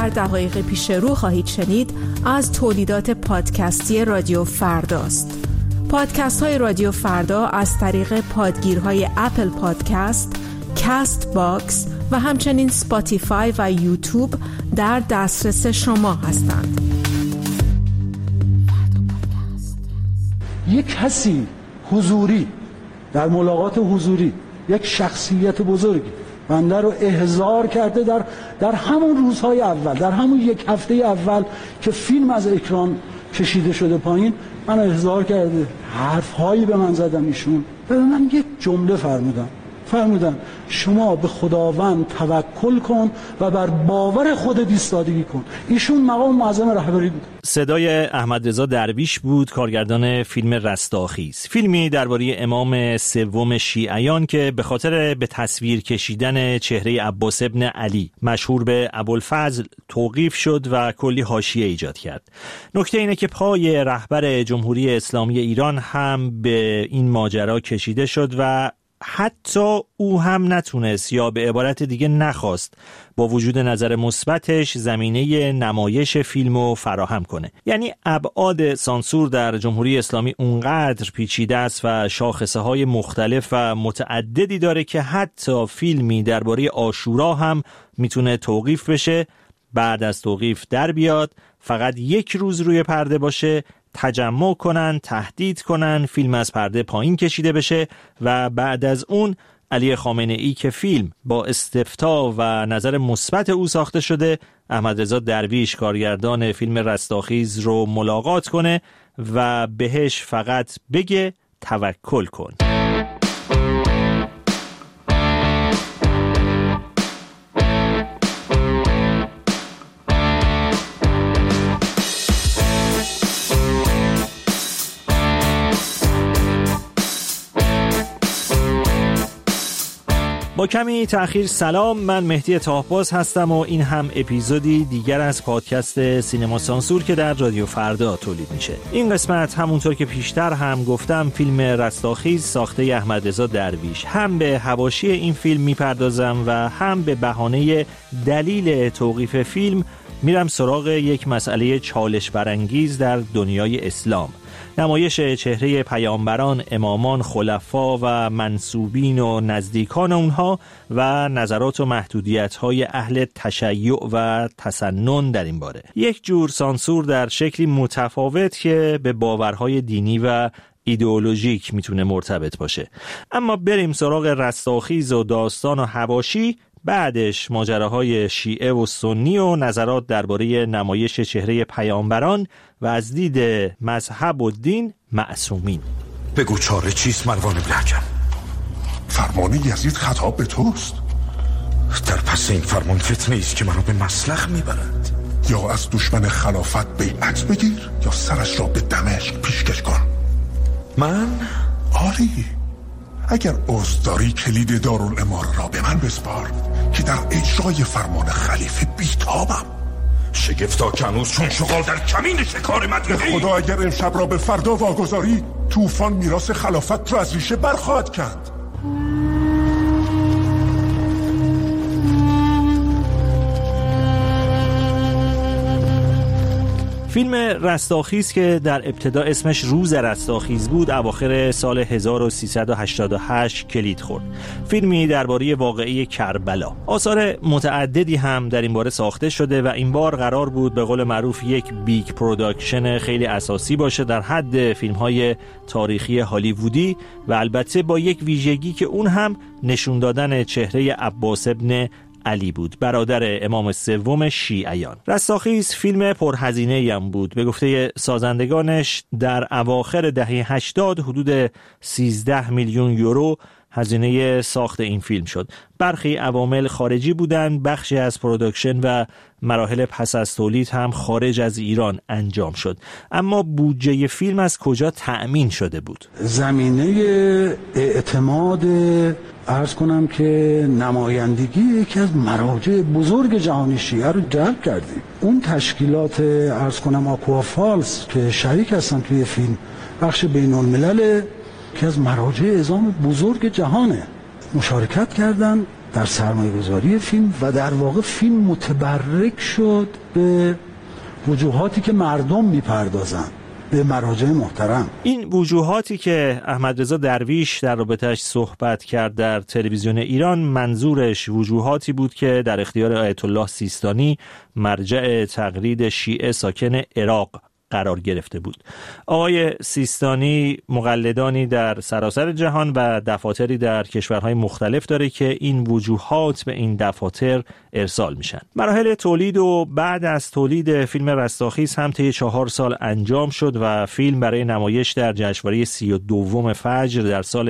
در دقایق پیش رو خواهید شنید از تولیدات پادکستی رادیو فرداست. پادکست های رادیو فردا از طریق پادگیرهای اپل پادکست، کست باکس و همچنین سپاتیفای و یوتیوب در دسترس شما هستند. یک کسی حضوری در ملاقات حضوری، یک شخصیت بزرگی بنده رو احضار کرده در همون روزهای اول، در همون یک هفته اول که فیلم از اکران کشیده شده پایین، من احضار کرده، حرفهایی به من زدن. ایشون به من یک جمله فرمودن شما به خداوند توکل کن و بر باور خودت ایستادگی کن. ایشون مقام معظم رهبری بود. صدای احمد رضا درویش بود، کارگردان فیلم رستاخیز، فیلمی درباره امام سوم شیعیان که به خاطر به تصویر کشیدن چهره عباس ابن علی مشهور به ابوالفضل توقیف شد و کلی حاشیه ایجاد کرد. نکته اینه که پای رهبر جمهوری اسلامی ایران هم به این ماجرا کشیده شد و حتی او هم نتونست یا به عبارت دیگه نخواست با وجود نظر مثبتش زمینه نمایش فیلمو فراهم کنه. یعنی ابعاد سانسور در جمهوری اسلامی اونقدر پیچیده است و شاخصه های مختلف و متعددی داره که حتی فیلمی درباره عاشورا هم میتونه توقیف بشه، بعد از توقیف در بیاد، فقط یک روز روی پرده باشه، تجمع کنن، تهدید کنن، فیلم از پرده پایین کشیده بشه و بعد از اون علی خامنه ای که فیلم با استفتاء و نظر مثبت او ساخته شده، احمد رضا درویش کارگردان فیلم رستاخیز رو ملاقات کنه و بهش فقط بگه توکل کن. با کمی تأخیر سلام، من مهدی طاهباز هستم و این هم اپیزودی دیگر از پادکست سینما سانسور که در رادیو فردا تولید میشه. این قسمت همونطور که پیشتر هم گفتم فیلم رستاخیز ساخته احمد رضا درویش، هم به حواشی این فیلم میپردازم و هم به بهانه دلیل توقیف فیلم میرم سراغ یک مسئله چالش برانگیز در دنیای اسلام: نمایش چهره پیامبران، امامان، خلفا و منسوبین و نزدیکان اونها و نظرات و محدودیت‌های اهل تشیع و تسنن در این باره. یک جور سانسور در شکلی متفاوت که به باورهای دینی و ایدئولوژیک میتونه مرتبط باشه. اما بریم سراغ رستاخیز و داستان و حواشی، بعدش ماجراهای شیعه و سنی و نظرات درباره نمایش چهره پیامبران و از دید مذهب و دین معصومین. بگو چاره چیست مروان بن حکم؟ فرمان یزید خطاب به توست؟ در پس این فرمان فتنه است که منو به مسلخ میبرد. یا از دشمن خلافت بیعت بگیر یا سرش را به دمشق پیشکش کن. من؟ آری، اگر عذر داری کلید دارالاماره را به من بسپار که در اجرای فرمان خلیفه بیتابم. شگفتا کنوز چون شغال در کمین شکار مدرقی. به خدا اگر امشب را به فردا واگذاری، طوفان میراث خلافت را از ریشه برخواهد کرد. فیلم رستاخیز که در ابتدا اسمش روز رستاخیز بود، اواخر سال 1388 کلید خورد. فیلمی درباره واقعه کربلا. آثار متعددی هم در این باره ساخته شده و این بار قرار بود به قول معروف یک بیگ پروداکشن خیلی اساسی باشه در حد فیلم‌های تاریخی هالیوودی و البته با یک ویژگی که اون هم نشون دادن چهره عباس ابن علی بود، برادر امام سوم شیعیان. رستاخیز فیلم پرهزینه‌ای هم بود. به گفته سازندگانش در اواخر دهه 80 حدود 13 میلیون یورو هزینه ساخت این فیلم شد. برخی عوامل خارجی بودند، بخشی از پروداکشن و مراحل پس از تولید هم خارج از ایران انجام شد. اما بودجه فیلم از کجا تأمین شده بود؟ زمینه اعتماد، عرض کنم که نمایندگی یکی از مراجع بزرگ جهانی شیعه رو جلب کردیم. اون تشکیلات عرض کنم آکوافالس که شریک هستن توی فیلم، بخش بین الملل که از مراجع اعظام بزرگ جهانه، مشارکت کردن در سرمایه‌گذاری فیلم و در واقع فیلم متبرک شد به وجوهاتی که مردم میپردازن به مراجع محترم. این وجوهاتی که احمد رضا درویش در رابطه‌اش صحبت کرد در تلویزیون ایران، منظورش وجوهاتی بود که در اختیار آیت الله سیستانی، مرجع تقلید شیعه ساکن عراق، قرار گرفته بود. آقای سیستانی مقلدانی در سراسر جهان و دفاتری در کشورهای مختلف داره که این وجوهات به این دفاتر ارسال میشن. مراحل تولید و بعد از تولید فیلم رستاخیز هم طی 4 سال انجام شد و فیلم برای نمایش در جشنواره 32 فجر در سال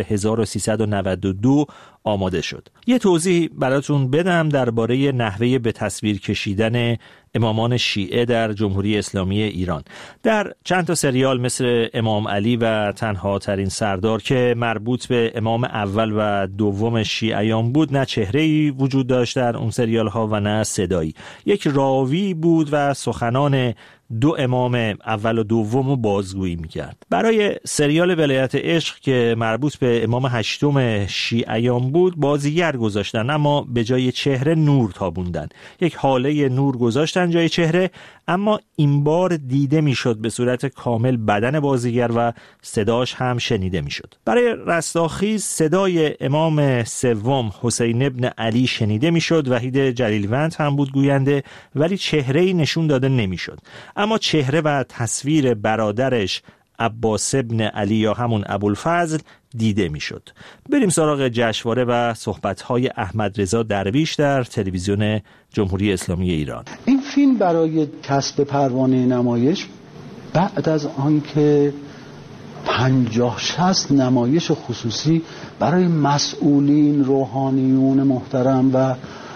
1392 آماده شد. یه توضیح براتون بدم درباره نحوه به تصویر کشیدن امامان شیعه در جمهوری اسلامی ایران. در چند تا سریال مثل امام علی و تنها ترین سردار که مربوط به امام اول و دوم شیعیان بود، نه چهره‌ای وجود داشت در اون سریال ها و نه صدایی. یک راوی بود و سخنان 2 امام اول و دوم رو بازگویی میکرد. برای سریال ولایت عشق که مربوط به امام 8 شیعیان بود، بازیگر گذاشتن اما به جای چهره نور تابوندن. یک حاله نور گذاشتن جای چهره، اما این بار دیده میشد به صورت کامل بدن بازیگر و صداش هم شنیده میشد. برای رستاخیز صدای امام سوم حسین ابن علی شنیده میشد. وحید جلیلوند هم بود گوینده، ولی چهره‌ای نشون داده نمیشد. اما چهره و تصویر برادرش عباس ابن علی یا همون ابوالفضل دیده میشد. بریم سراغ جشنواره و صحبت‌های احمد رضا درویش در تلویزیون جمهوری اسلامی ایران. این فیلم برای کسب پروانه نمایش بعد از آنکه 50-60 نمایش خصوصی برای مسئولین، روحانیون محترم و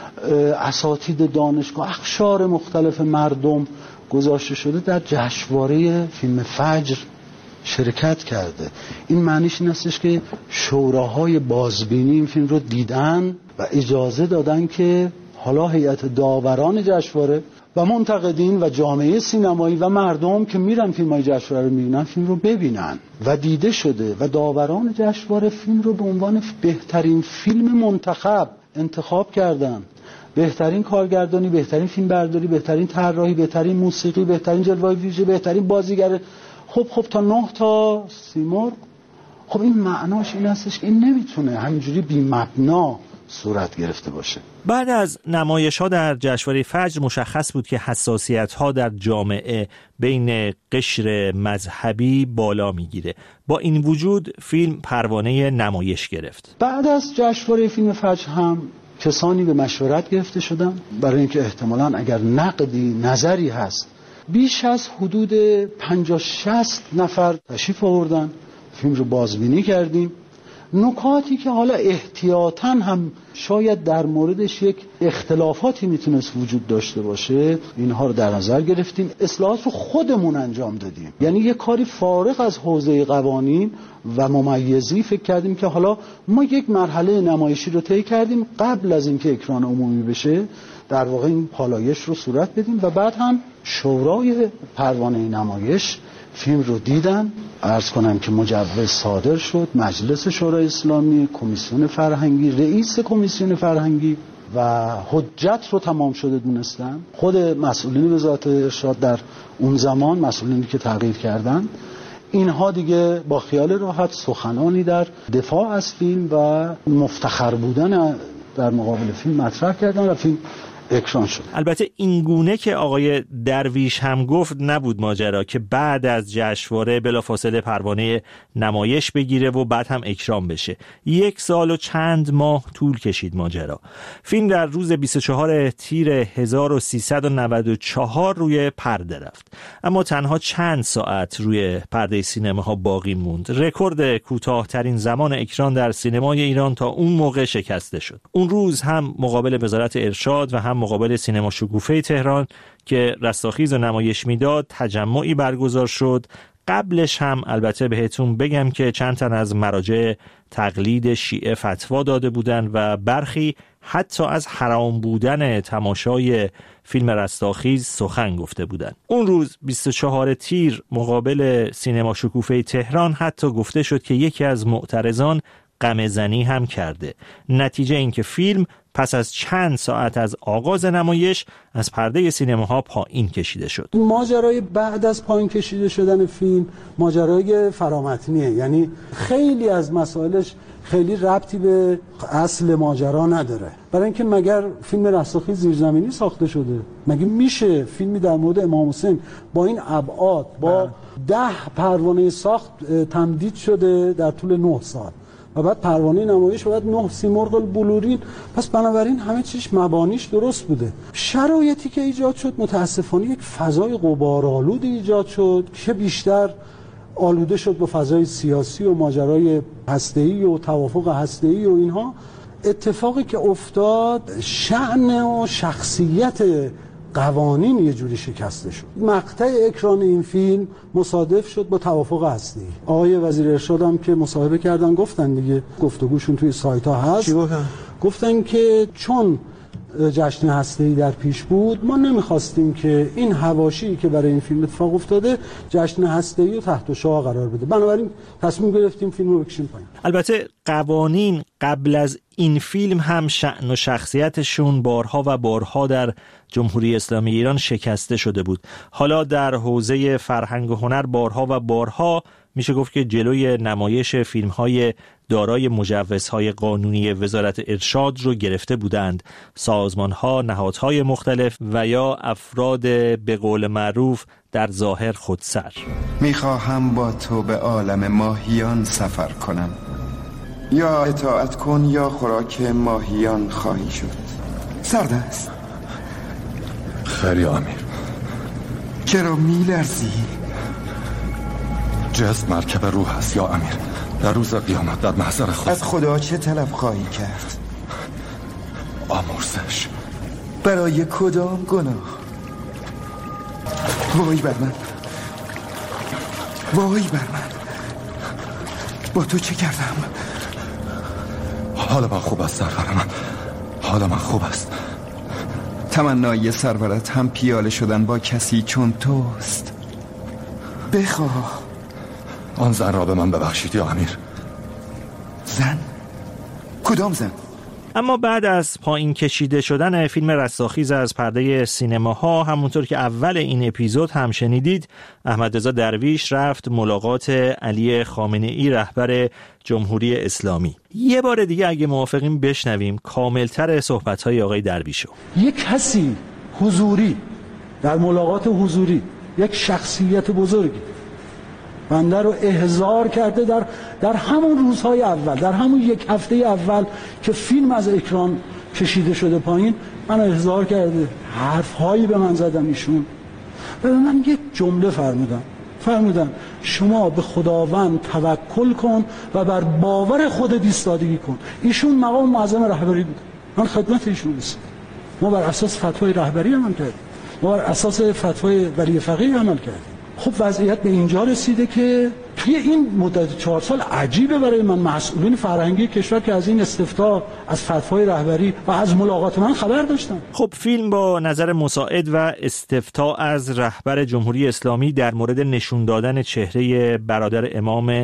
اساتید دانشگاه، اقشار مختلف مردم گذاشته شده، در جشنواره فیلم فجر شرکت کرده. این معنیش این استش که شوراهای بازبینی این فیلم رو دیدن و اجازه دادن که حالا هیئت داوران جشنواره و منتقدین و جامعه سینمایی و مردم که میرن فیلم‌های جشنواره رو میبینن، فیلم رو ببینن و دیده شده و داوران جشنواره فیلم رو به عنوان بهترین فیلم منتخب انتخاب کردن. بهترین کارگردانی، بهترین فیلم برداری، بهترین طراحی، بهترین موسیقی، بهترین جلوه ویژه، بهترین بازیگر، خب تا 9 تا سیمرغ. خب این معناش این هستش که این نمیتونه همینجوری بی مبنا صورت گرفته باشه. بعد از نمایش‌ها در جشنواره فجر مشخص بود که حساسیت‌ها در جامعه بین قشر مذهبی بالا میگیره. با این وجود فیلم پروانه نمایش گرفت. بعد از جشنواره فیلم فجر هم کسانی به مشورت گرفته شدن برای اینکه احتمالاً اگر نقدی، نظری هست، بیش از حدود 50-60 نفر تشریف آوردن. فیلم رو بازبینی کردیم. نکاتی که حالا احتیاطاً هم شاید در موردش یک اختلافاتی میتونست وجود داشته باشه، اینها رو در نظر گرفتیم. اصلاحات رو خودمون انجام دادیم، یعنی یک کاری فارغ از حوزه قوانین و ممیزی فکر کردیم که حالا ما یک مرحله نمایشی رو طی کردیم، قبل از اینکه اکران عمومی بشه در واقع این پالایش رو صورت بدیم و بعد هم شورای پروانه نمایش فیلم رو دیدن. عرض کنم که مجوز صادر شد، مجلس شورای اسلامی، کمیسیون فرهنگی، رئیس کمیسیون فرهنگی و حجت رو تمام شده دونستن. خود مسئولین وزارت ارشاد در اون زمان، مسئولینی که تغییر کردن، اینها دیگه با خیال راحت سخنانی در دفاع از فیلم و مفتخر بودن در مقابل فیلم مطرح کردن و فیلم اکران شد. البته این گونه که آقای درویش هم گفت نبود ماجرا که بعد از جشنواره بلافاصله پروانه نمایش بگیره و بعد هم اکران بشه. 1 سال و چند ماه طول کشید ماجرا. فیلم در روز 24 تیر 1394 روی پرده رفت، اما تنها چند ساعت روی پرده سینماها باقی موند. رکورد کوتاه‌ترین زمان اکران در سینمای ایران تا اون موقع شکسته شد. اون روز هم مقابل وزارت ارشاد و هم مقابل سینما شکوفه تهران که رستاخیز و نمایش میداد تجمعی برگزار شد. قبلش هم البته بهتون بگم که چند تن از مراجع تقلید شیعه فتوا داده بودند و برخی حتی از حرام بودن تماشای فیلم رستاخیز سخن گفته بودند. اون روز 24 تیر مقابل سینما شکوفه تهران حتی گفته شد که یکی از معترضان غم‌زنی هم کرده. نتیجه این که فیلم پس از چند ساعت از آغاز نمایش از پرده سینماها پایین کشیده شد. ماجرای بعد از پایین کشیده شدن فیلم ماجرای فرامتنیه، یعنی خیلی از مسائلش خیلی ربطی به اصل ماجرا نداره. برای اینکه مگر فیلم رستاخیز زیرزمینی ساخته شده؟ مگه میشه فیلمی در مورد امام حسین با این ابعاد با 10 پروانه ساخت تمدید شده در طول 9 سال و بعد پروانه نمایش و بعد 9 سیمرغ البلورین؟ پس بنابراین همه چیش مبانیش درست بوده. شرایطی که ایجاد شد متاسفانه یک فضای غبارآلود ایجاد شد که بیشتر آلوده شد با فضای سیاسی و ماجرای هسته‌ای و توافق هسته‌ای و اینها. اتفاقی که افتاد شأن و شخصیت قوانین یه جوری شکسته شد. مقطع اکران این فیلم مصادف شد با توافق هسته‌ای. آقای وزیر ارشاد هم که مصاحبه کردن گفتن دیگه، گفتگوشون توی سایت ها هست. چی گفتن؟ گفتن که چون جشن هسته‌ای در پیش بود ما نمیخواستیم که این حواشی که برای این فیلم اتفاق افتاده جشن هسته‌ای رو تحت شعاع قرار بده، بنابراین تصمیم گرفتیم فیلم رو بکشیم پایین. البته قوانین قبل از این فیلم هم شأن و شخصیتشون بارها و بارها در جمهوری اسلامی ایران شکسته شده بود. حالا در حوزه فرهنگ و هنر بارها و بارها میشه گفت که جلوی نمایش فیلم‌های دارای مجوزهای قانونی وزارت ارشاد رو گرفته بودند. سازمان‌ها، نهادهای مختلف و یا افراد به قول معروف در ظاهر خودسر. میخواهم با تو به عالم ماهیان سفر کنم، یا اطاعت کن یا خوراک ماهیان خواهی شد. سرد است. خیلی امیر. چرا میلرزی؟ جسم مرکب روح است یا امیر. در روز قیامت در محضر خدا از خدا چه طلب خواهی کرد؟ آمرزش. برای کدام گناه؟ وای بر من، وای بر من. با تو چه کردم؟ حال من خوب است سرورم، حال من خوب است. تمنای سرورت هم پیاله شدن با کسی چون توست. بخواه. آن زن را به من ببخشید یا امیر. زن؟ کدام زن؟ اما بعد از پایین کشیده شدن فیلم رستاخیز از پرده سینماها، همونطور که اول این اپیزود هم شنیدید، احمد رضا درویش رفت ملاقات علی خامنه‌ای رهبر جمهوری اسلامی. یه بار دیگه اگه موافقیم بشنویم کاملتر صحبت‌های آقای درویشو. یک کسی حضوری در ملاقات حضوری یک شخصیت بزرگی بنده رو احضار کرده در همون روزهای اول، در همون یک هفته اول که فیلم از اکران کشیده شده پایین، من احضار کرده. حرفهایی به من زدن ایشون و به من یک جمله فرمودن شما به خداوند توکل کن و بر باور خودت ایستادگی کن. ایشون مقام معظم رهبری بود، من خدمت ایشون رسیدم. ما بر اساس فتوای رهبری عمل کردیم، ما بر اساس فتوای ولی فقیه عمل کردیم. خب وضعیت به اینجا رسیده که توی این مدت 4 سال عجیبه برای من مسئولین فرهنگی کشور که از این استفتاء از فتوای رهبری و از ملاقات من خبر داشتن. خب فیلم با نظر مساعد و استفتاء از رهبر جمهوری اسلامی در مورد نشون دادن چهره برادر امام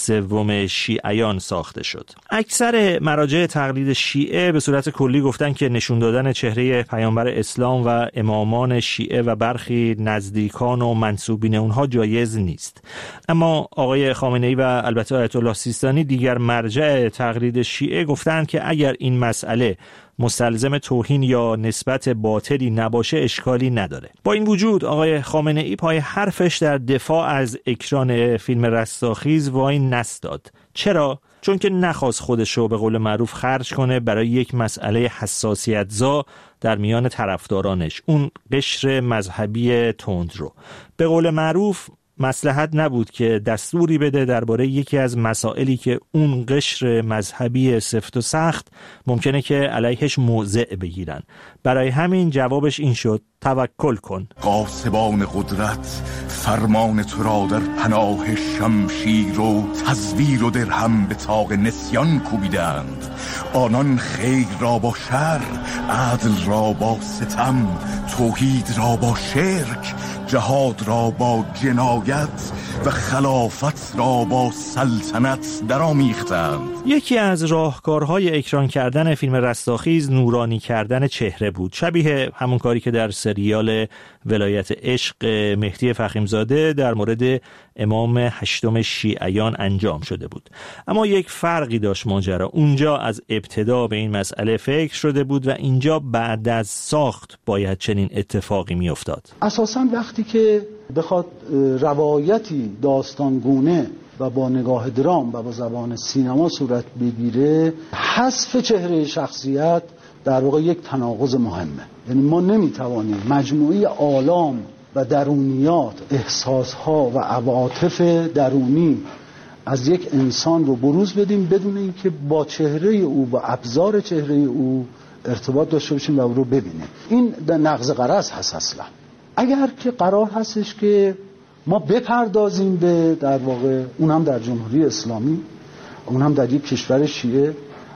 سوم شیعیان ساخته شد. اکثر مراجع تقلید شیعه به صورت کلی گفتن که نشون دادن چهره پیامبر اسلام و امامان شیعه و برخی نزدیکان و منسوبین اونها جایز نیست. اما آقای خامنه‌ای و البته آیت الله سیستانی، دیگر مرجع تقلید شیعه، گفتند که اگر این مسئله مستلزم توهین یا نسبت باطلی نباشه اشکالی نداره. با این وجود آقای خامنه‌ای پای حرفش در دفاع از اکران فیلم رستاخیز وای نستاد. چرا؟ چون که نخواست خودشو به قول معروف خرج کنه برای یک مسئله حساسیت‌زا در میان طرفدارانش، اون قشر مذهبی تند رو. به قول معروف مصلحت نبود که دستوری بده درباره یکی از مسائلی که اون قشر مذهبی سفت و سخت ممکنه که علیهش موضع بگیرن. برای همین جوابش این شد: توکل کن. قاسبان قدرت فرمان تو را در پناه شمشیر و تزویر و درهم به طاق نسیان کوبیدند. آنان خیر را با شر، عدل را با ستم، توحید را با شرک، جهاد را با جنایت، و خلافت را با سلطنت درآمیختند. یکی از راهکارهای اکران کردن فیلم رستاخیز نورانی کردن چهره بود، شبیه همون کاری که در سریال ولایت عشق مهدی فخیمزاده در مورد امام هشتم شیعیان انجام شده بود. اما یک فرقی داشت ماجرا، اونجا از ابتدا به این مسئله فکر شده بود و اینجا بعد از ساخت باید چنین اتفاقی می افتاد. اساساً وقتی که بخواد روایتی داستانگونه و با نگاه درام و با زبان سینما صورت بگیره، حذف چهره شخصیت در واقع یک تناقض مهمه. یعنی ما نمیتوانیم مجموعه آلام و درونیات، احساسها و عواطف درونی از یک انسان رو بروز بدیم بدون اینکه با چهره او و ابزار چهره او ارتباط داشته باشیم و او رو ببینیم. این نقض غرض هست اصلا. اگر که قرار هستش که ما بپردازیم به در واقع اون هم در جمهوری اسلامی، اون هم در یک کشور شیعه،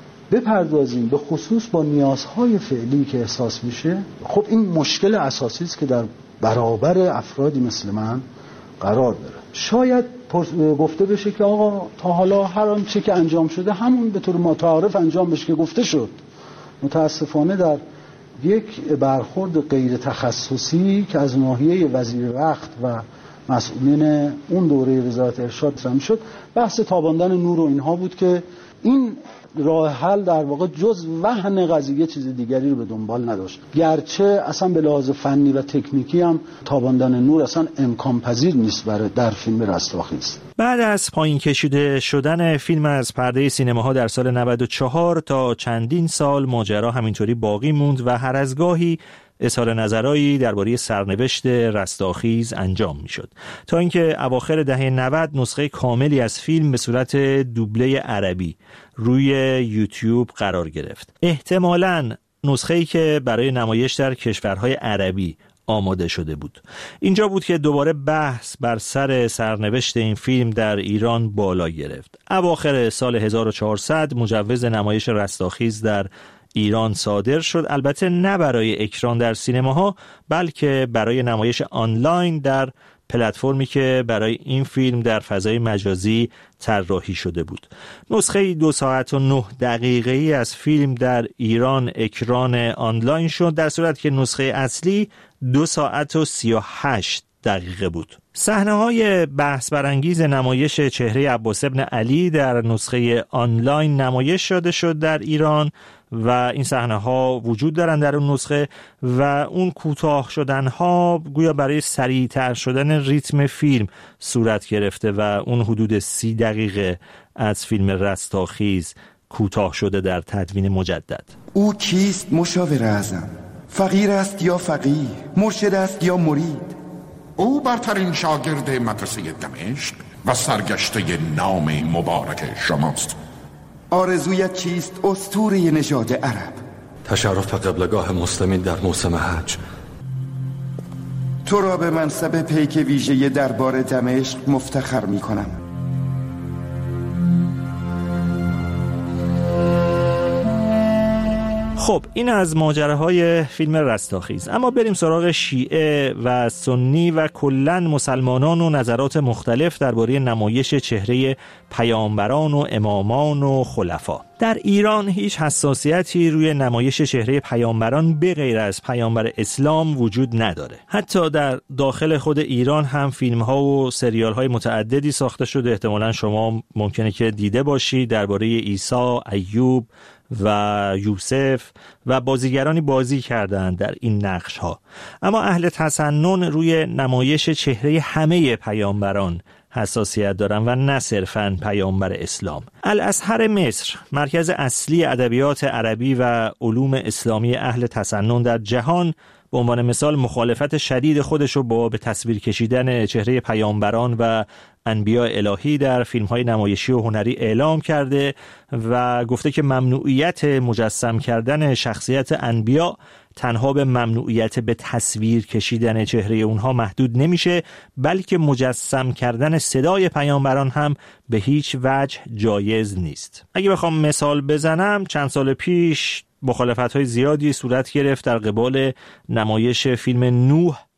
بپردازیم به خصوص با نیازهای فعلی که احساس میشه، خب این مشکل اساسی است که در برابر افرادی مثل من قرار داره. شاید گفته بشه که آقا تا حالا هر آنچه که انجام شده همون به طور متعارف انجام بشه که گفته شد. متاسفانه در یک برخورد غیر تخصصی که از ناحیه وزیر وقت و مسئولین اون دوره وزارت ارشاد رم شد، بحث تاباندن نور و اینها بود که این راه حل در واقع جز وهن قضیه چیز دیگری رو به دنبال نداشت، گرچه اصلا به لحاظ فنی و تکنیکی هم تاباندن نور اصلا امکان پذیر نیست برای در فیلم رستاخیز. بعد از پایین کشیده شدن فیلم از پرده سینماها در سال 94 تا چندین سال ماجرا همینطوری باقی موند و هر از گاهی اظهار نظرایی درباره سرنوشت رستاخیز انجام میشد، تا اینکه اواخر دهه 90 نسخه کاملی از فیلم به صورت دوبله عربی روی یوتیوب قرار گرفت. احتمالاً نسخه‌ای که برای نمایش در کشورهای عربی آماده شده بود. اینجا بود که دوباره بحث بر سر سرنوشت این فیلم در ایران بالا گرفت. اواخر سال 1400 مجوز نمایش رستاخیز در ایران صادر شد، البته نه برای اکران در سینماها بلکه برای نمایش آنلاین در پلتفرمی که برای این فیلم در فضای مجازی طراحی شده بود. نسخه 2 ساعت و 9 دقیقه‌ای از فیلم در ایران اکران آنلاین شد، در صورتی که نسخه اصلی 2 ساعت و 38 دقیقه بود. صحنه‌های بحث برانگیز نمایش چهره عباس ابن علی در نسخه آنلاین نمایش داده شد در ایران و این صحنه‌ها وجود دارن در اون نسخه و اون کوتاه شدن‌ها گویا برای سریع‌تر شدن ریتم فیلم صورت گرفته و اون حدود 30 دقیقه از فیلم رستاخیز کوتاه شده در تدوین مجدد. او کیست مشاور اعظم؟ فقیر است یا فقیه؟ مرشد است یا مرید؟ او برترین شاگرد مدرسه دمشق و سرگشته نام مبارک شماست. آرزویت چیست اسطوره نژاد عرب؟ تشرف قبلگاه مسلمین در موسم حج. تو را به منصب پیک ویژه دربار دمشق مفتخر می کنم. خب این از ماجراهای فیلم رستاخیز. اما بریم سراغ شیعه و سنی و کلن مسلمانان و نظرات مختلف درباره نمایش چهره پیامبران و امامان و خلفا. در ایران هیچ حساسیتی روی نمایش چهره پیامبران به غیر از پیامبر اسلام وجود نداره. حتی در داخل خود ایران هم فیلم‌ها و سریال‌های متعددی ساخته شده، احتمالاً شما ممکنه که دیده باشید، درباره عیسی، ایوب و یوسف و بازیگرانی بازی کردند در این نقش‌ها. اما اهل تسنن روی نمایش چهره همه پیامبران حساسیت دارن و نه صرفاً پیامبر اسلام. الازهر مصر، مرکز اصلی ادبیات عربی و علوم اسلامی اهل تسنن در جهان، به عنوان مثال مخالفت شدید خودش رو با به تصویر کشیدن چهره پیامبران و انبیاء الهی در فیلم‌های نمایشی و هنری اعلام کرده و گفته که ممنوعیت مجسم کردن شخصیت انبیاء تنها به ممنوعیت به تصویر کشیدن چهره اونها محدود نمیشه، بلکه مجسم کردن صدای پیامبران هم به هیچ وجه جایز نیست. اگه بخوام مثال بزنم، چند سال پیش مخالفت‌های زیادی صورت گرفت در قبال نمایش فیلم نوح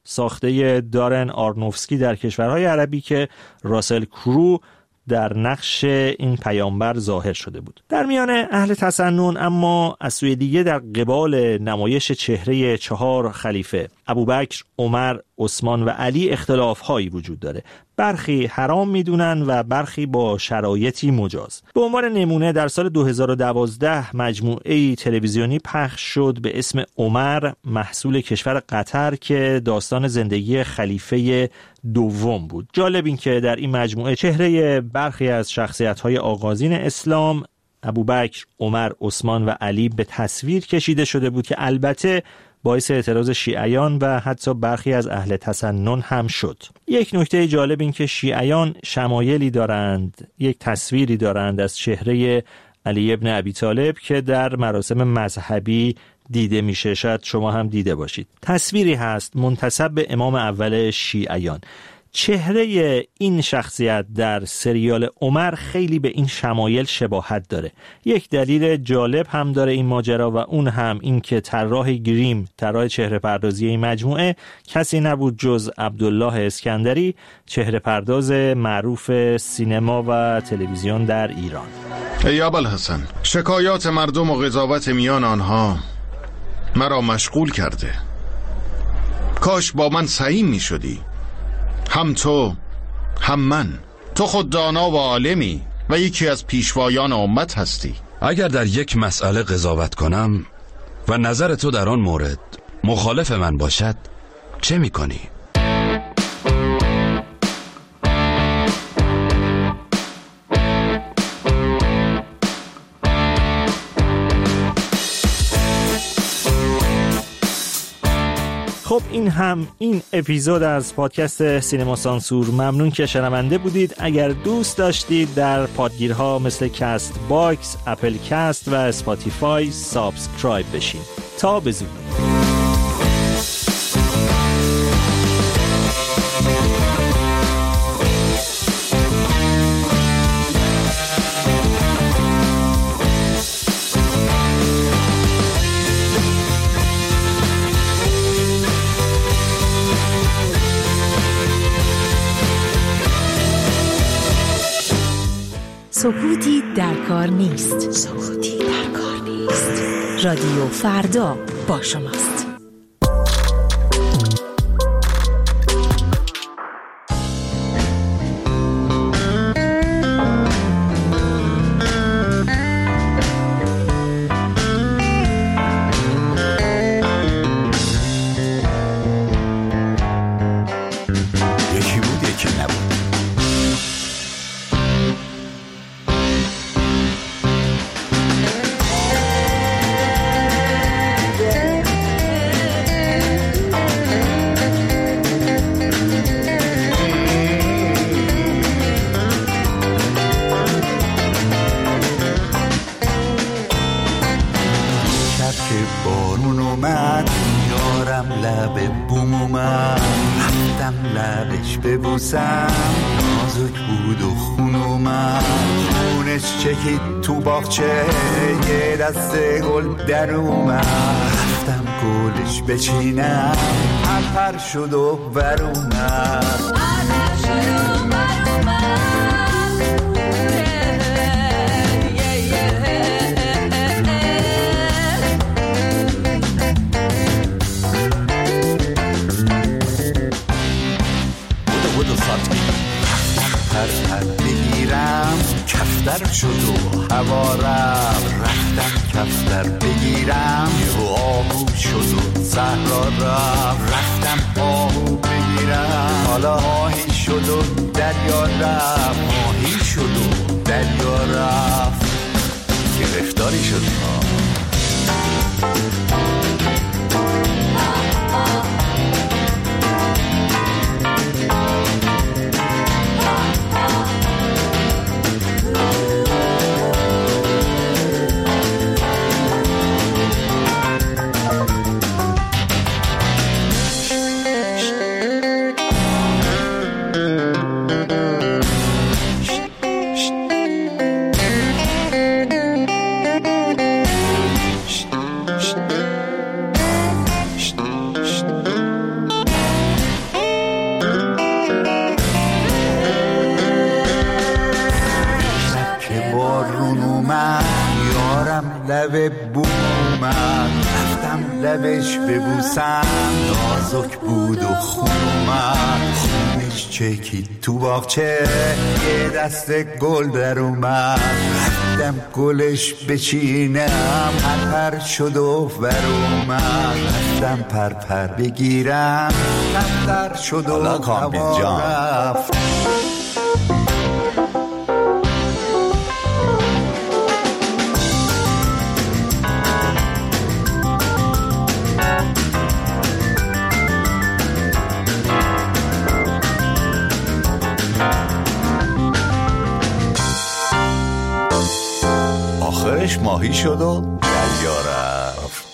ساخته دارن آرنوفسکی در کشورهای عربی که راسل کرو در نقش این پیامبر ظاهر شده بود. در میان اهل تسنن اما از سوی دیگه در قبال نمایش چهره 4 خلیفه ابوبکر، عمر، عثمان و علی اختلاف‌هایی وجود داره. برخی حرام میدونن و برخی با شرایطی مجاز. به عنوان نمونه در سال 2012 مجموعه‌ای تلویزیونی پخش شد به اسم عمر، محصول کشور قطر، که داستان زندگی خلیفه دوم بود. جالب این که در این مجموعه چهره برخی از شخصیت‌های آغازین اسلام، ابوبکر، عمر، عثمان و علی به تصویر کشیده شده بود که البته باعث اعتراض شیعیان و حتی برخی از اهل تسنن هم شد. یک نکته جالب این که شیعیان شمایلی دارند، یک تصویری دارند از چهره علی ابن ابی طالب که در مراسم مذهبی دیده میشه. شاید شما هم دیده باشید. تصویری هست منتسب به امام اول شیعیان. چهره این شخصیت در سریال عمر خیلی به این شمایل شباهت داره. یک دلیل جالب هم داره این ماجرا و اون هم این که طراح گریم، طراح چهره پردازی این مجموعه، کسی نبود جز عبدالله اسکندری، چهره پرداز معروف سینما و تلویزیون در ایران. ای ابوالحسن، شکایات مردم و قضاوت میان آنها مرا مشغول کرده. کاش با من سعیم می شدی. هم تو هم من. تو خود دانا و عالمی و یکی از پیشوایان امت هستی. اگر در یک مسئله قضاوت کنم و نظر تو در آن مورد مخالف من باشد چه می کنی؟ خب این اپیزود از پادکست سینما سانسور. ممنون که شنونده بودید. اگر دوست داشتید در پادگیرها مثل کست باکس، اپل کست و اسپاتیفای سابسکرایب بشین. تا به زودی. سکوتی در کار نیست. سکوتی در کار نیست. رادیو فردا با شماست. یکی بود یکی نبود. بارون اومد یارم لب بوم اومد، رفتم لبش ببوسم، نازک بود و خون اومد، خونش چکید تو باغچه، یه دست گل در اومد، رفتم گلش بچینم، پر شد و بر اومد. پر بگیرم کفتر شد و هوا رفتم کفتر بگیرم یه آهو شد و صحرا رفتم آهو بگیرم، حالا ماهی شد و دریا رفت، ماهی شد و دریا رفت، گرفتاری شد ما. لب بوم اومد، رفتم لبش ببوسم، نازک بود و خون اومد، خونش چکید تو باغچه، یه دست گل در اومد، رفتم گلش بچینم، پرپر شد و ور اومد، رفتم پرپر بگیرم، کفتر شد و هوا رفت. آخرش ماهی شد و دریا رفت.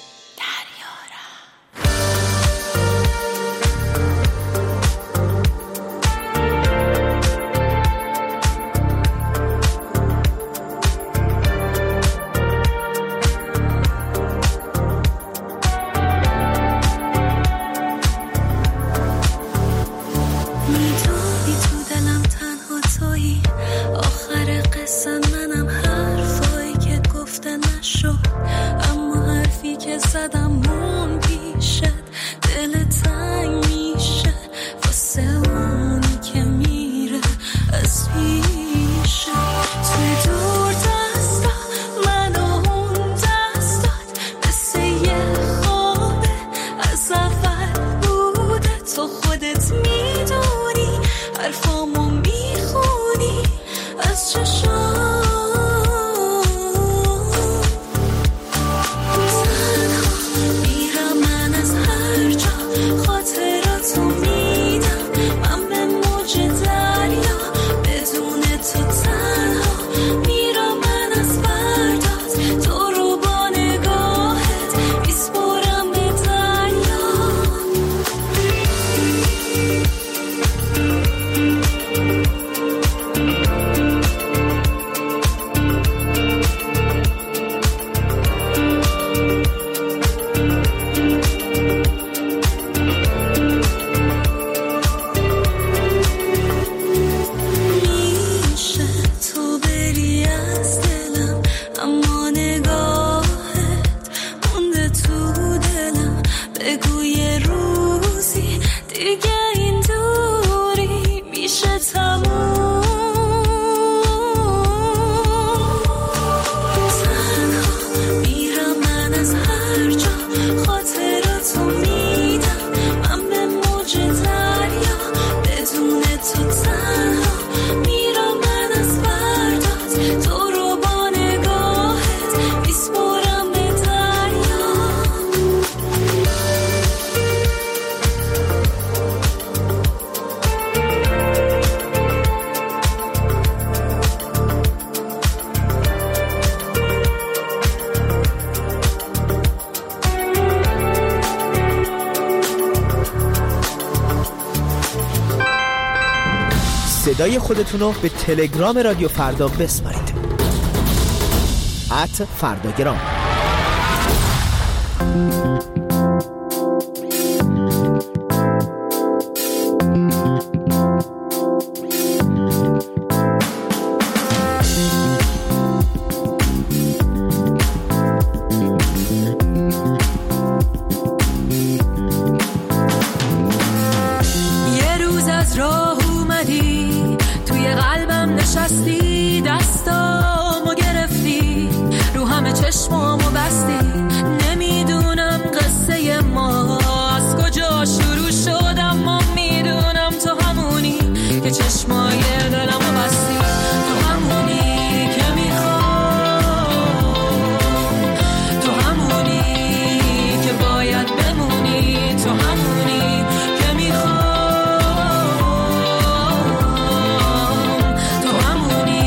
صدای خودتون رو به تلگرام رادیو فردا بسپارید. @فرداگرام. نشستی دستامو گرفتی رو همه چشمامو بستی نمیدونم قصه ما از کجا شروع شد اما میدونم تو همونی که چشمای دلمو بستی تو همونی که میخوام تو همونی که باید بمونی تو همونی که میخوام تو همونی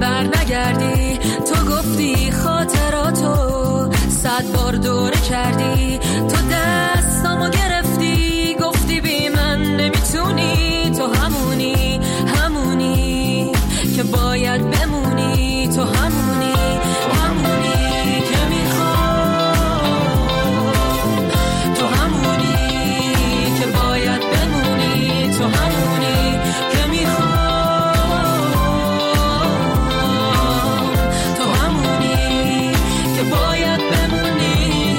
بر نگردی. تو گفتی خاطراتو 100 بار دوره کردی. تو دستامو گرفتی گفتی بی من نمیتونی. تو همونی که باید بمونی. تو همونی که میخوام. تو همونی که باید بمونی. تو همونی که میخوام. تو همونی که باید بمونی.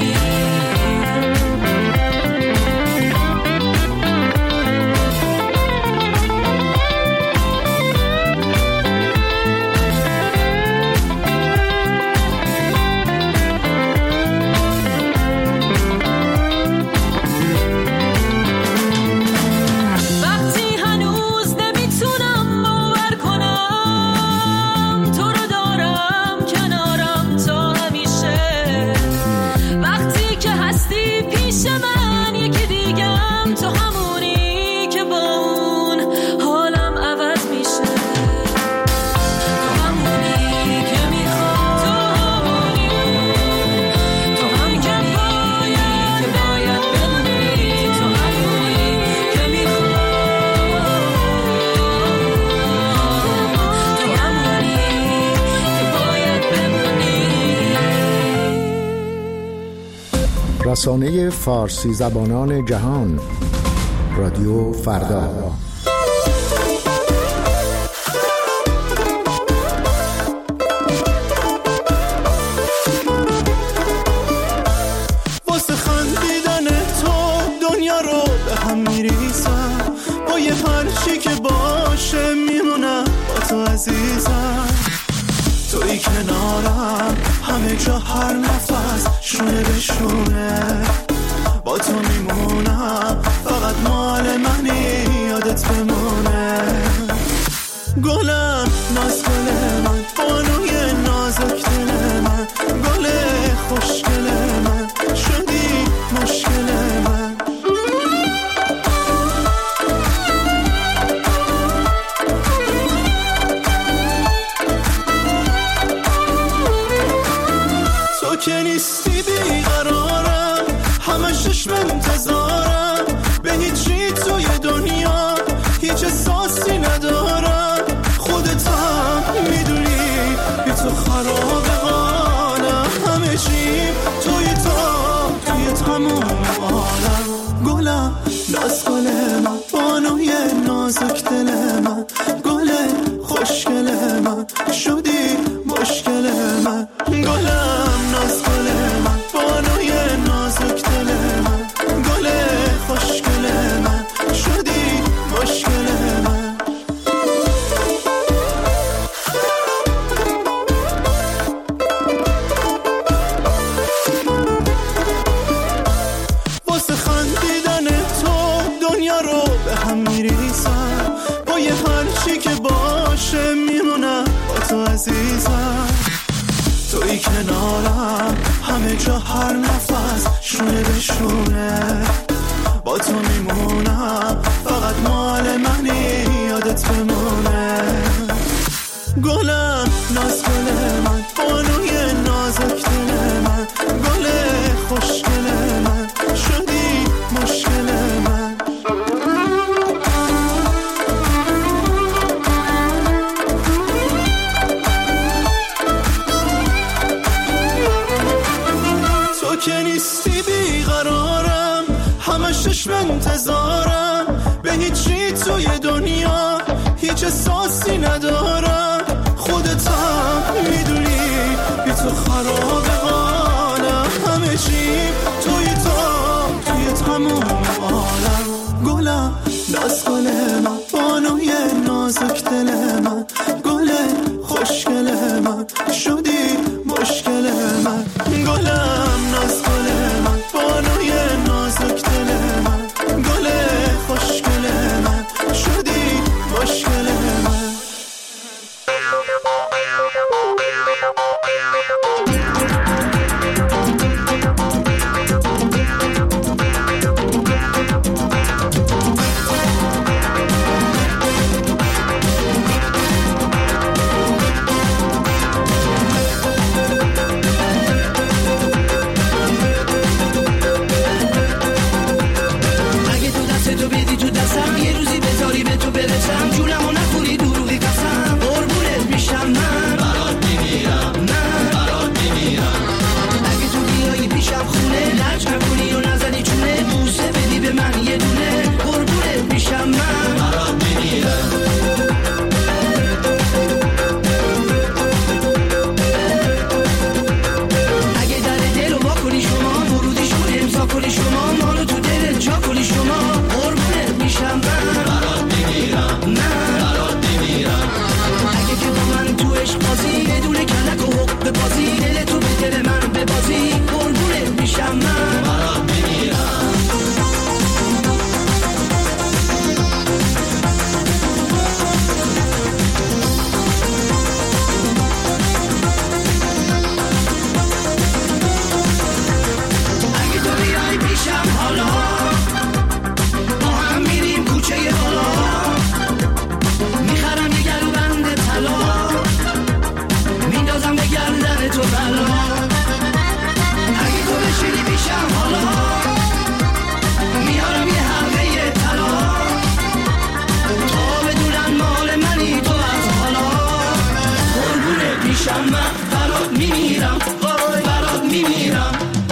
رسانه فارسی زبانان جهان رادیو فردا. واسه خندیدن تو دنیا رو به هم میریزم. با یه هرچی که باشه میمونم با تو عزیزم. توی کنارم همه جا هر نفس شونه به شونه. با تو میمونم فقط مال منی یادت بمونه. گلم ناز گل من بانوی نازک دل من. گل خوشگل من شدی مشکل من. تو که نیستی بیقرارم همش چشم انتظارم. به هیچی توی دنیا هیچ احساسی ندارم. خودت هم میدونی بی تو خراب حالم. همه چی توی تموم عالم. گلم ناز گل من بانوی نازک دل من. گل خوشگل من شدی مشکل من. گلم ناز گل من بانوی نازک دل من. گل خوشگل من شدی مشکل من. واسه خندیدن تو دنیا رو به هم میریزم. با یه هرچی که باشه میمونم با تو عزیزم. توی کنارم همه جا هر نفس شونه به شونه. با تو میمونم فقط مال منی یادت بمونه. گلم ناز گل من بانوی نازک دل من. گل خوشگل من شدی مشکل من. تو که نیستی بیقرارم همش چشم انتظارم. به هیچی توی دنیا هیچ احساسی ندارم. خودت هم میدونی بی تو خراب حالم. همه چی توی تموم عالم. گلم ناز گل من بانوی نازک دل من. گل خوشگل من شدی مشکل من. گلم ناز گل من بانوی نازک دل من. گل خوشگل من شدی مشکل من. میشم من برات میمیرم وای برات میمیرم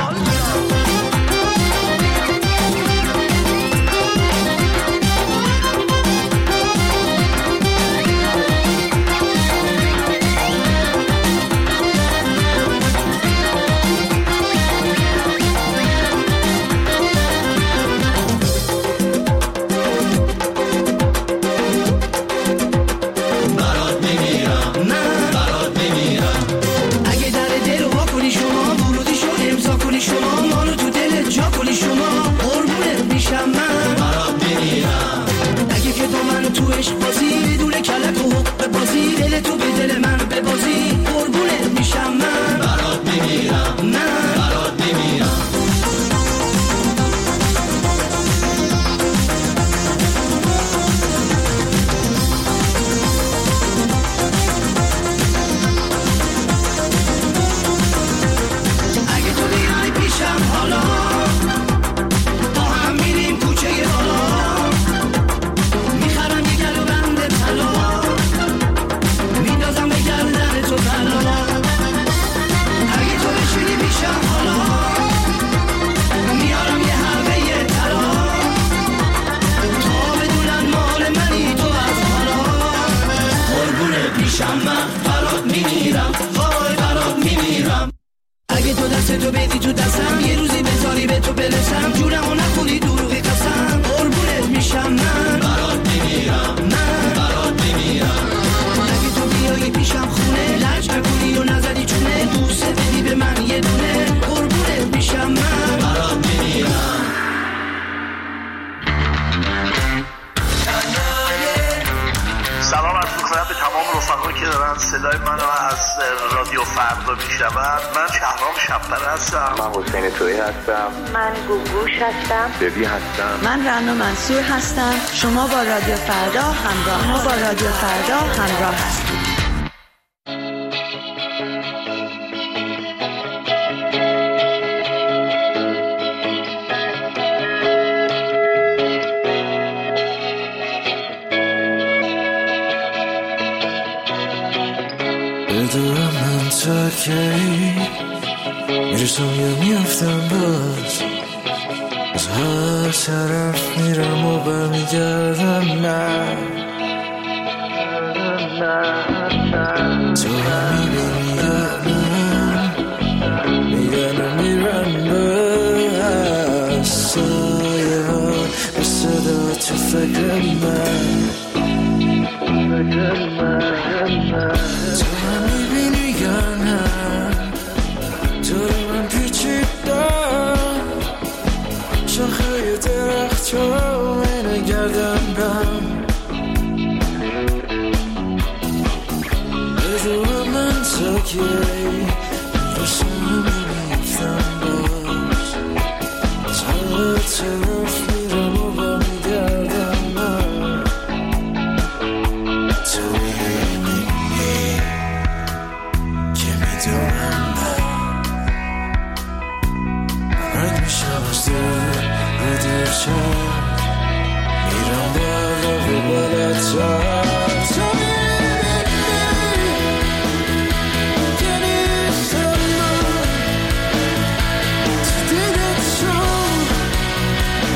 صدای منو از رادیو فردا میشنون. من شهرام شب‌پره هستم. من حسین تویی هستم. من گوگوش هستم. ببی هستم. من رنا منصور هستم. شما با رادیو فردا همراه هستید. بدونم من تا کی میرسم یا میافتم باز از هر طرف میرم و برمیگردم من تو هم میبینی یا نه میگن میرم باز سایه ها به صدا تو فکر من تو هم میبینی یا نه تو رو من پیچیدم شاخه درخت رو نگردم بم بدون من تا کی میرسم میفتم باز تا طرف میرم و برمیگردم من تو میبینی که میدونم رنگ میشم از دل رو دیر شد میرم بالا و بالاتر تو میبینی که نیستم من تو دیدت شد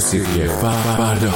موسیقی فردا.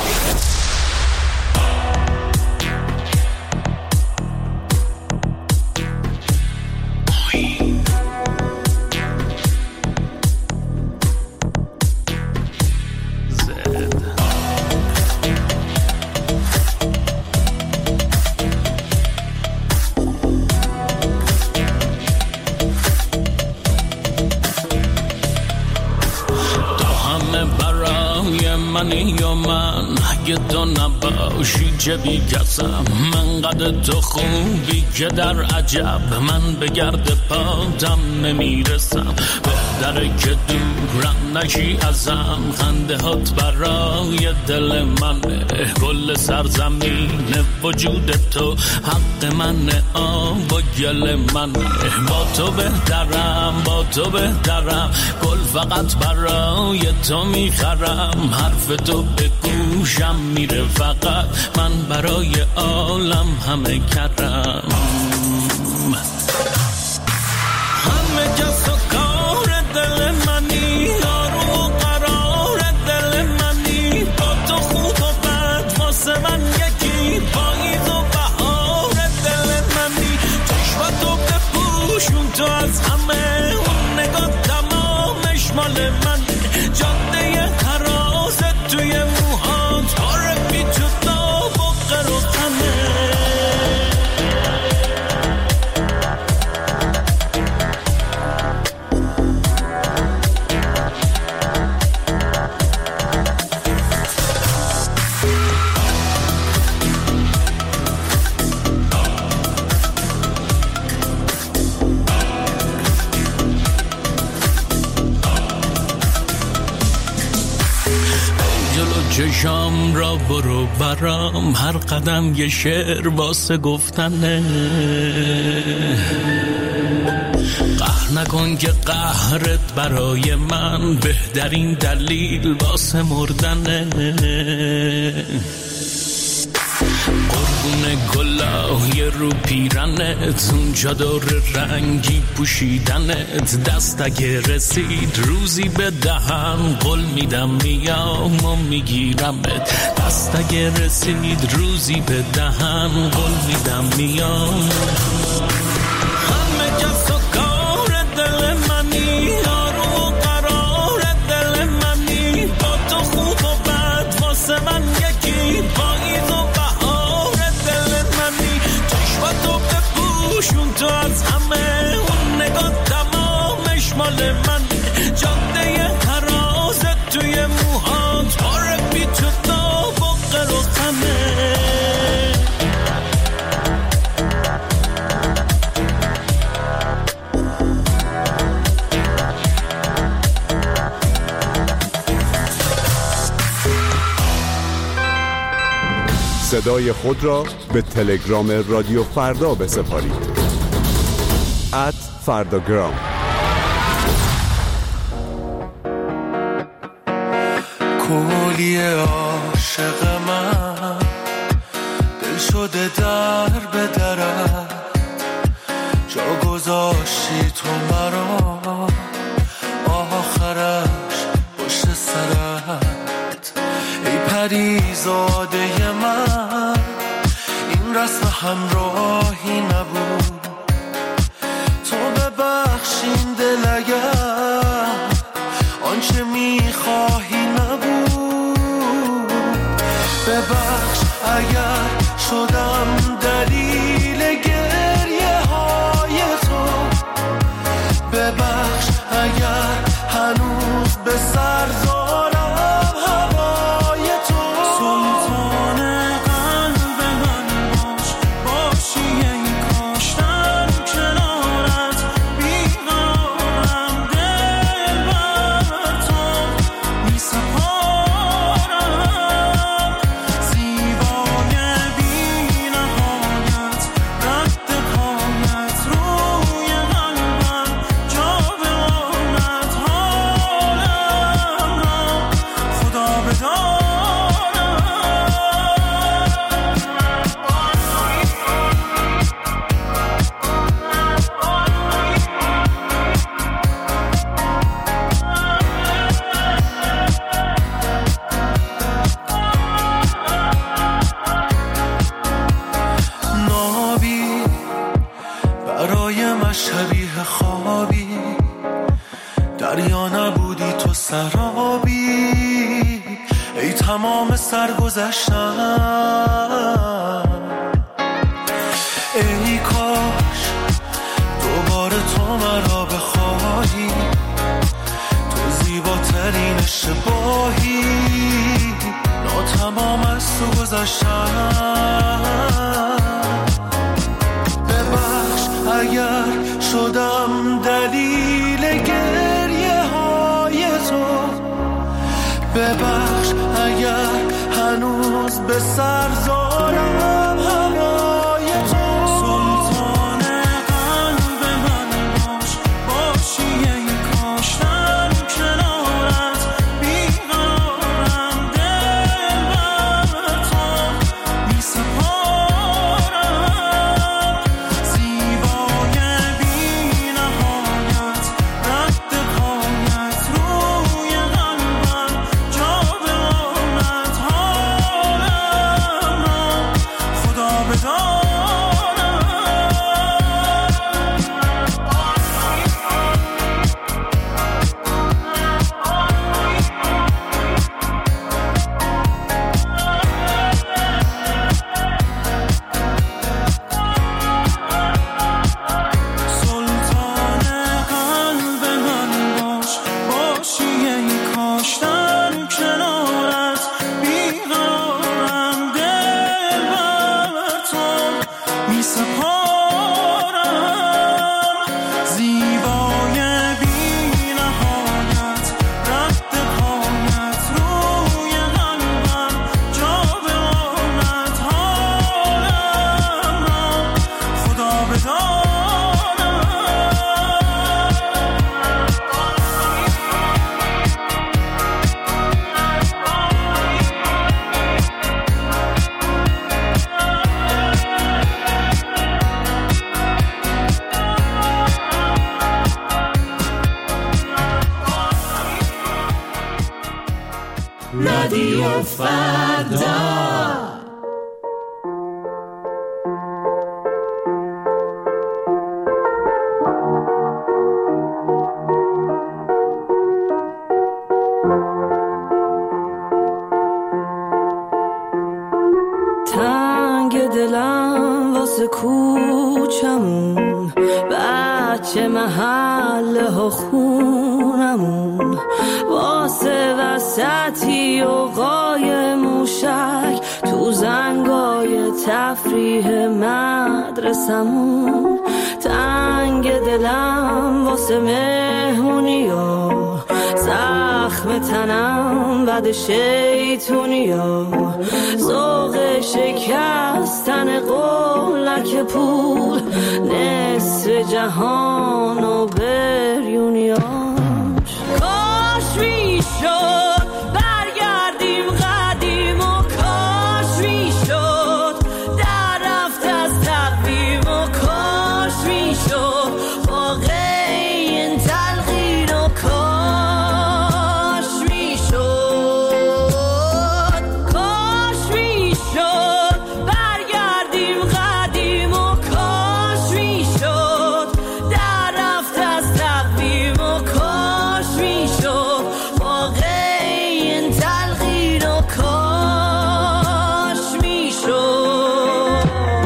اگه تو نباشی چه بی کسم، من قد تو خوبی که در عجب من به گرد پاتم نمیرسم. بهتره که دورم نشی ازم، خنده هات برای دل منه، کل سرزمین وجود تو حق منه، آب و گل منه. با تو بهترم، با تو بهترم، گل فقط برای تو میخرم، حرف تو به گوشم میره فقط، من برای عالم همه کردم. همه کس و کار دل منی، آروم و قرار دل منی، با تو خوب و بد واسه من یکی، پاییز و بهار دل منی، چشمتو بپوشون تو از همه، اون نگاه تمامش مال من، جاده تراست توی موهات، پاره بی تو داب و قر و خمه. چشام را برو برام، هر قدم یه شعر واسه گفتنه، قهر نکن که قهرت برای من بهترین دلیل واسه مردنه. قربون گلای رو پیرنت، اون چادر رنگی پوشیدنت، دست اگه رسید روزی به دهن، قول میدم میام و میگیرمت، دست اگه رسید روزی به دهن، قول میدم میام. همه کس و کار دل منی، آروم و قرار دل منی، با تو خوب و بد واسه من یکی، پاییز و شون تو از همه، اون نگاه تمامش مال من، جاده ترازت توی موهات، پاره بی تو داب و قر و خمه. صدای خود را به تلگرام رادیو فردا بسپارید. @فرداگرام. کولی عاشق من، دل شده در به درم، جا گذاشتی تو مرا، آخرش پشت سرت. ای پریزاده من، این رسم همراهی نبود، تو ببخشین دل اگر آنچه میخواهی نبود، ببخش اگر شدم دلیل گریه های تو، ببخش اگر هنوز به سر دارم هوای تو. سلطان قلب من باش، باشی ای کاشتن کنارت، بیقرارم دل بر تو میسپارم، زیبای بی نهایت سرگذشتم. ای کاش دوباره تو مرا بخواهی، تو زیباترین شباهی، ناتمام از تو گذشتم. ببخش اگر شدم دلیل گریه های تو، ببخش اگر هنوز به سر زارم هوای تو. سلطان قلب من باش، باشی ای کاشتم کنارت، بیقرارم دل بر تو می سپارم. زیبای بی نهایت رد پایت روی قلبم، جا بماند حالم را خدا بداند. سلطان قلب من باش، باشی ای کاشتم کنارت، بیقرارم دل بر تو می سپارم. زیبای بی نهایت رد پایت روی قلبم، جا بماند حالم را خدا بداند. رادیو فردا. تنگ دلم واسه کوچمون، بچه محله ها خونمون، واسه وسطی و قای موشک تو زنگای تفریح مدرسمون. تنگ دلم واسه مهمونی و زخم تنم بعد شیطونی و ذوق شکستن قولک پول، نصف جهان و بریونیاش. کاش میشد برگردیم قدیم و کاش میشد در رفت از تقویم و کاش میشد واقع این تلقین و کاش میشد. کاش میشد برگردیم قدیم و کاش میشد در رفت از تقویم و کاش میشد واقع این تلقین و کاش میشد.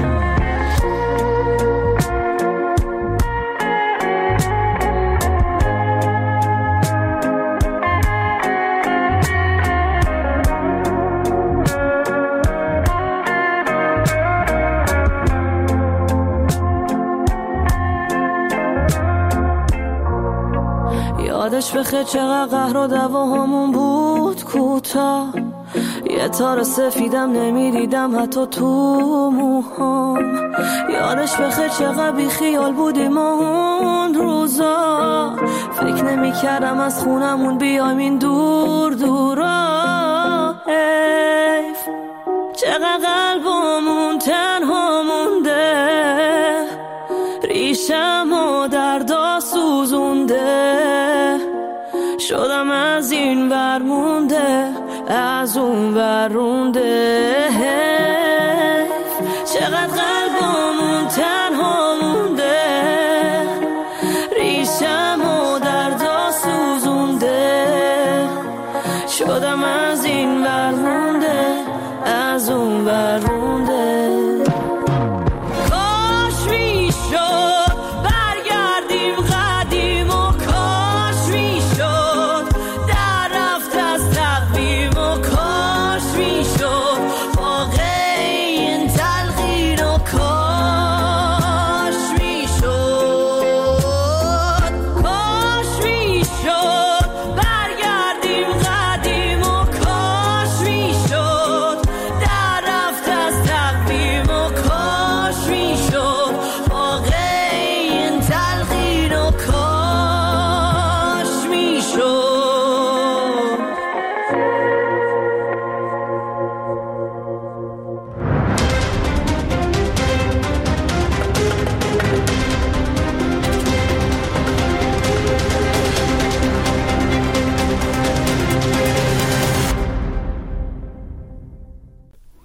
یادش بخیر چقدر قهر و دعواهامون بود کوتاه، یه تار سفیدم نمیدیدم حتی تو موهام. یادش بخیر چقدر بی خیال بودیم اون روزا، فکر نمیکردم از خونمون بیایم این دور دورا. حیف چقدر قلبمون تنها مونده، ریشم و دردا سوزونده، شدم از این ور مونده از اون ور رونده. چقدر قلبمون تنها مونده، ریشم و دردا سوزونده، شدم از این ور مونده اون ور